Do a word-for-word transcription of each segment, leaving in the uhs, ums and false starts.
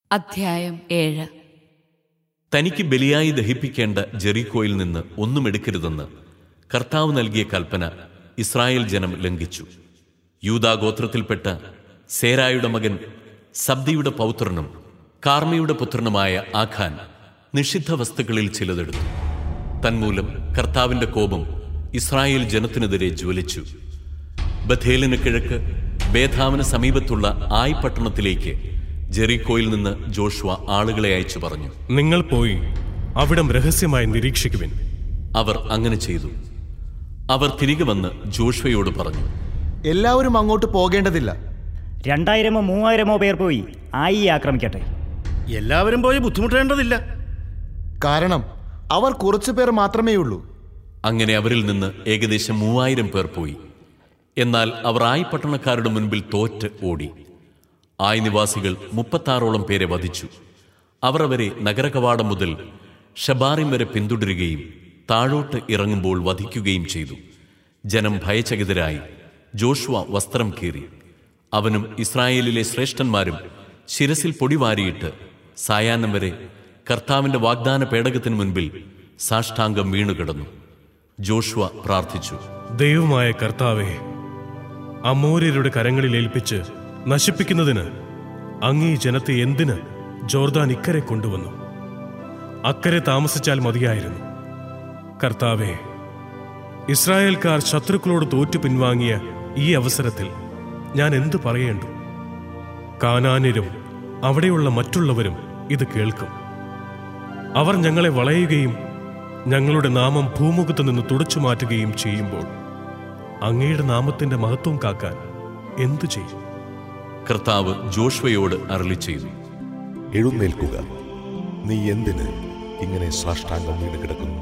അധ്യായം ഏഴ്. തനിക്ക് ബലിയായി ദഹിപ്പിക്കേണ്ട ജെറിക്കോയിൽ നിന്ന് ഒന്നും എടുക്കരുതെന്ന് കർത്താവ് നൽകിയ കൽപ്പന ഇസ്രായേൽ ജനം ലംഘിച്ചു. യൂദാ ഗോത്രത്തിൽപ്പെട്ട സേരായുടെ മകൻ സബ്ദിയുടെ പൗത്രനും കാർമിയുടെ പുത്രനുമായ ആഖാൻ നിഷിദ്ധ വസ്തുക്കളിൽ ചിലതെടുത്തു. തന്മൂലം കർത്താവിന്റെ കോപം ഇസ്രായേൽ ജനത്തിനെതിരെ ജ്വലിച്ചു. ബഥേലിന് കിഴക്ക് ബേഥാവിന് സമീപത്തുള്ള ആയ് പട്ടണത്തിലേക്ക് ജെറിക്കോയിൽ നിന്ന് ജോഷുവ ആളുകളെ അയച്ചു പറഞ്ഞു, നിങ്ങൾ പോയി അവിടം രഹസ്യമായി നിരീക്ഷിക്കുവിൻ. അവർ അങ്ങനെ ചെയ്തു. അവർ തിരികെ വന്ന് ജോഷുവയോട് പറഞ്ഞു, എല്ലാവരും അങ്ങോട്ട് പോകേണ്ടതില്ല. രണ്ടായിരമോ മൂവായിരമോ പേർ പോയി ആയി ആക്രമിക്കട്ടെ. എല്ലാവരും പോയി ബുദ്ധിമുട്ടേണ്ടതില്ല, കാരണം അവർ കുറച്ചു പേർ മാത്രമേ ഉള്ളൂ. അങ്ങനെ അവരിൽ നിന്ന് ഏകദേശം മൂവായിരം പേർ പോയി. എന്നാൽ അവർ ആയ് പട്ടണക്കാരുടെ മുൻപിൽ തോറ്റ് ഓടി. ആയ് നിവാസികൾ മുപ്പത്താറോളം പേരെ വധിച്ചു. അവർ അവരെ നഗരകവാടം മുതൽ ഷബാറിം വരെ പിന്തുടരുകയും താഴോട്ട് ഇറങ്ങുമ്പോൾ വധിക്കുകയും ചെയ്തു. ജനം ഭയചകിതരായി. ജോഷുവ വസ്ത്രം കീറി. അവനും ഇസ്രായേലിലെ ശ്രേഷ്ഠന്മാരും ശിരസിൽ പൊടിവാരിയിട്ട് സായാഹ്നം വരെ കർത്താവിന്റെ വാഗ്ദാന പേടകത്തിന് മുൻപിൽ സാഷ്ടാംഗം വീണുകിടന്നു. ജോഷുവ പ്രാർത്ഥിച്ചു, ദൈവമായ കർത്താവേ, അമോര്യരുടെ കരങ്ങളിൽ ഏൽപ്പിച്ച് നശിപ്പിക്കുന്നതിന് അങ്ങീ ജനത്തെ എന്തിന് ജോർദാൻ ഇക്കരെ കൊണ്ടുവന്നു? അക്കരെ താമസിച്ചാൽ മതിയായിരുന്നു. കർത്താവേ, ഇസ്രായേൽക്കാർ ശത്രുക്കളോട് തോറ്റു പിൻവാങ്ങിയ ഈ അവസരത്തിൽ ഞാൻ എന്തു പറയേണ്ടു? കാനാന്യരും അവിടെയുള്ള മറ്റുള്ളവരും ഇത് കേൾക്കും. അവർ ഞങ്ങളെ വളയുകയും ഞങ്ങളുടെ നാമം ഭൂമുഖത്തു നിന്ന് തുടച്ചു മാറ്റുകയും ചെയ്യുമ്പോൾ അങ്ങയുടെ നാമത്തിന്റെ മഹത്വം കാക്കാൻ എന്തു ചെയ്യും? കർത്താവ് ജോഷുവയോട് അരുളി ചെയ്തു, എഴുന്നേൽക്കുക, നീ എന്തിന് ഇങ്ങനെ സാഷ്ടാംഗം വീണ് കിടക്കുന്നു?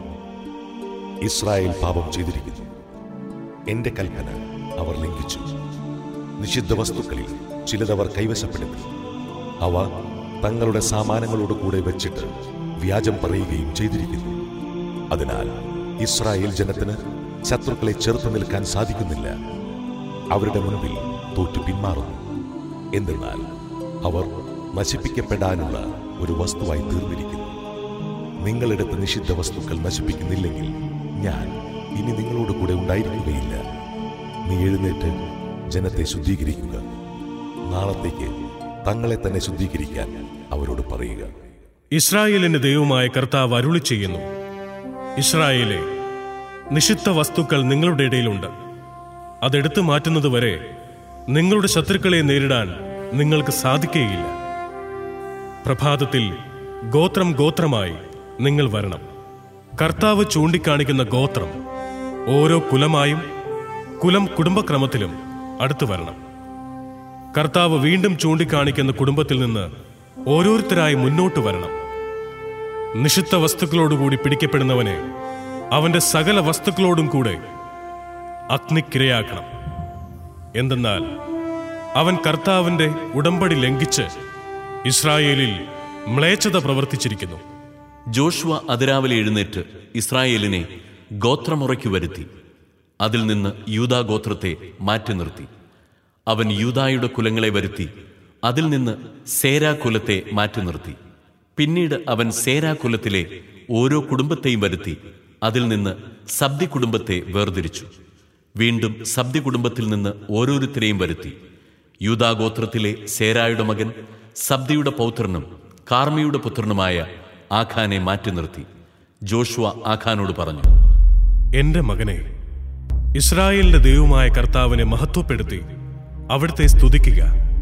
ഇസ്രായേൽ പാപം ചെയ്തിരിക്കുന്നു. എന്റെ കൽപ്പന അവർ ലംഘിച്ചു. നിഷിദ്ധ വസ്തുക്കളിൽ ചിലതവർ കൈവശപ്പെടുത്തി. അവ തങ്ങളുടെ സാമാനങ്ങളോട് കൂടെ വെച്ചിട്ട് വ്യാജം പറയുകയും ചെയ്തിരിക്കുന്നു. അതിനാൽ ഇസ്രായേൽ ജനത്തിന് ശത്രുക്കളെ ചെറുത്തു നിൽക്കാൻ സാധിക്കുന്നില്ല. അവരുടെ മുൻപിൽ തോറ്റു പിന്മാറുന്നു. എന്തെന്നാൽ അവർ നശിപ്പിക്കപ്പെടാനുള്ള ഒരു വസ്തുവായി തീർന്നിരിക്കുന്നു. നിങ്ങളെടുത്ത നിഷിദ്ധ വസ്തുക്കൾ നശിപ്പിക്കുന്നില്ലെങ്കിൽ ഞാൻ ഇനി നിങ്ങളോട് കൂടെ ഉണ്ടായിരിക്കുകയില്ല. നീ എഴുന്നേറ്റ് ജനത്തെ ശുദ്ധീകരിക്കുക. നാളത്തേക്ക് തങ്ങളെ തന്നെ ശുദ്ധീകരിക്കാൻ അവരോട് പറയുക. ഇസ്രായേലിന്റെ ദൈവമായ കർത്താവ് അരുളി ചെയ്യുന്നു, ഇസ്രായേലേ, നിഷിദ്ധ വസ്തുക്കൾ നിങ്ങളുടെ ഇടയിലുണ്ട്. അതെടുത്തു മാറ്റുന്നതുവരെ നിങ്ങളുടെ ശത്രുക്കളെ നേരിടാൻ നിങ്ങൾക്ക് സാധിക്കുകയില്ല. പ്രഭാതത്തിൽ ഗോത്രം ഗോത്രമായി നിങ്ങൾ വരണം. കർത്താവ് ചൂണ്ടിക്കാണിക്കുന്ന ഗോത്രം ഓരോ കുലമായും കുലം കുടുംബക്രമത്തിലും അടുത്തു വരണം. കർത്താവ് വീണ്ടും ചൂണ്ടിക്കാണിക്കുന്ന കുടുംബത്തിൽ നിന്ന് ഓരോരുത്തരായി മുന്നോട്ട് വരണം. നിഷിദ്ധ വസ്തുക്കളോടുകൂടി പിടിക്കപ്പെടുന്നവനെ അവന്റെ സകല വസ്തുക്കളോടും കൂടെ അഗ്നിക്കിരയാക്കണം. എന്തെന്നാൽ അവൻ കർത്താവിന്റെ ഉടമ്പടി ലംഘിച്ച് ഇസ്രായേലിൽ മ്ലേച്ഛത പ്രവർത്തിച്ചിരിക്കുന്നു. ജോഷുവ അതിരാവിലെ എഴുന്നേറ്റ് ഇസ്രായേലിനെ ഗോത്രമുറയ്ക്കു വരുത്തി. അതിൽ നിന്ന് യൂദാ ഗോത്രത്തെ മാറ്റി നിർത്തി. അവൻ യൂദായുടെ കുലങ്ങളെ വരുത്തി അതിൽ നിന്ന് സേരാ കുലത്തെ മാറ്റി നിർത്തി. പിന്നീട് അവൻ സേരാ കുലത്തിലെ ഓരോ കുടുംബത്തെയും വരുത്തി അതിൽ നിന്ന് സബ്ദി കുടുംബത്തെ വേർതിരിച്ചു. വീണ്ടും സബ്ദി കുടുംബത്തിൽ നിന്ന് ഓരോരുത്തരെയും വരുത്തി. യൂദാ ഗോത്രത്തിലെ സേരായുടെ മകൻ സബ്ദിയുടെ പൗത്രനും കാർമിയുടെ പുത്രനുമായ ആഖാനെ മാറ്റി നിർത്തി. ജോഷുവ ആഖാനോട് പറഞ്ഞു, എന്റെ മകനെ, ഇസ്രായേലിന്റെ ദൈവമായ കർത്താവിനെ മഹത്വപ്പെടുത്തി അവിടുത്തെ സ്തുതിക്കുക.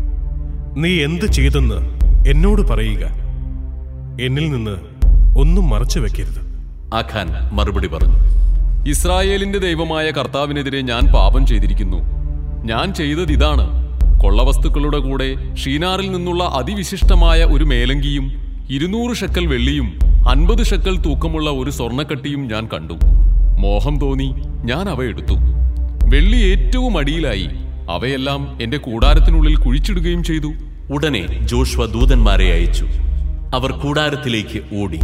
നീ എന്ത് ചെയ്തെന്ന് എന്നോട് പറയുക. എന്നിൽ നിന്ന് ഒന്നും മറച്ചു വെക്കരുത്. ആഖാൻ മറുപടി പറഞ്ഞു, ഇസ്രായേലിന്റെ ദൈവമായ കർത്താവിനെതിരെ ഞാൻ പാപം ചെയ്തിരിക്കുന്നു. ഞാൻ ചെയ്തത് ഇതാണ്: കൊള്ളവസ്തുക്കളുടെ കൂടെ ഷീനാറിൽ നിന്നുള്ള അതിവിശിഷ്ടമായ ഒരു മേലങ്കിയും ഇരുന്നൂറ് ഷെക്കൽ വെള്ളിയും അൻപത് ഷെക്കൽ തൂക്കമുള്ള ഒരു സ്വർണ്ണക്കട്ടിയും ഞാൻ കണ്ടു. മോഹം തോന്നി ഞാൻ അവ എടുത്തു. വെള്ളി ഏറ്റവും അടിയിലായി. അവയെല്ലാം എന്റെ കൂടാരത്തിനുള്ളിൽ കുഴിച്ചിടുകയും ചെയ്തു. ഉടനെ ജോഷുവ ദൂതന്മാരെ അയച്ചു. അവർ കൂടാരത്തിലേക്ക് ഓടി.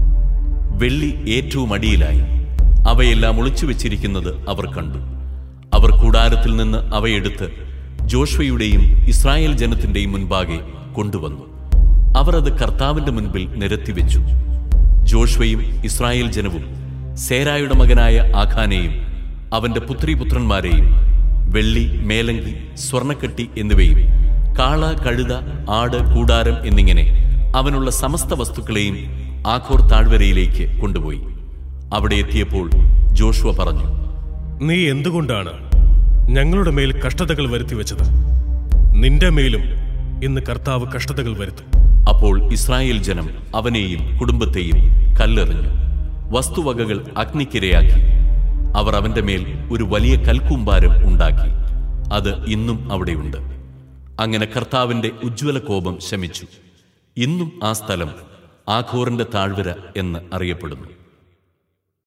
വെള്ളി ഏറ്റവും അടിയിലായി. അവയെല്ലാം ഒളിച്ചു വെച്ചിരിക്കുന്നത് അവർ കണ്ടു. അവർ കൂടാരത്തിൽ നിന്ന് അവയെടുത്ത് ജോഷുവയുടെയും ഇസ്രായേൽ ജനത്തിന്റെയും മുൻപാകെ കൊണ്ടുവന്നു. അവർ അത് കർത്താവിന്റെ മുൻപിൽ നിരത്തിവെച്ചു. ജോഷ്വയും ഇസ്രായേൽ ജനവും സേരായുടെ മകനായ ആഖാനെയും അവന്റെ പുത്രീപുത്രന്മാരെയും വെള്ളി, മേലങ്കി, സ്വർണ്ണക്കെട്ടി എന്നിവയും കാള, കഴുത, ആട്, കൂടാരം എന്നിങ്ങനെ അവനുള്ള സമസ്ത വസ്തുക്കളെയും ആഖോർ താഴ്വരയിലേക്ക് കൊണ്ടുപോയി. അവിടെ എത്തിയപ്പോൾ ജോഷുവ പറഞ്ഞു, നീ എന്തുകൊണ്ടാണ് ഞങ്ങളുടെ മേൽ കഷ്ടതകൾ വരുത്തിവെച്ചത്? നിന്റെ മേലും ഇന്ന് കർത്താവ് കഷ്ടതകൾ വരുത്തും. അപ്പോൾ ഇസ്രായേൽ ജനം അവനെയും കുടുംബത്തെയും കല്ലെറിഞ്ഞു, വസ്തുവകകൾ അഗ്നിക്കിരയാക്കി. അവർ അവന്റെ മേൽ ഒരു വലിയ കൽക്കൂമ്പാരം ഉണ്ടാക്കി. അത് ഇന്നും അവിടെയുണ്ട്. അങ്ങനെ കർത്താവിന്റെ ഉജ്ജ്വല കോപം ശമിച്ചു. ഇന്നും ആ സ്ഥലം ആഖോറിന്റെ താഴ്വര എന്ന് അറിയപ്പെടുന്നു.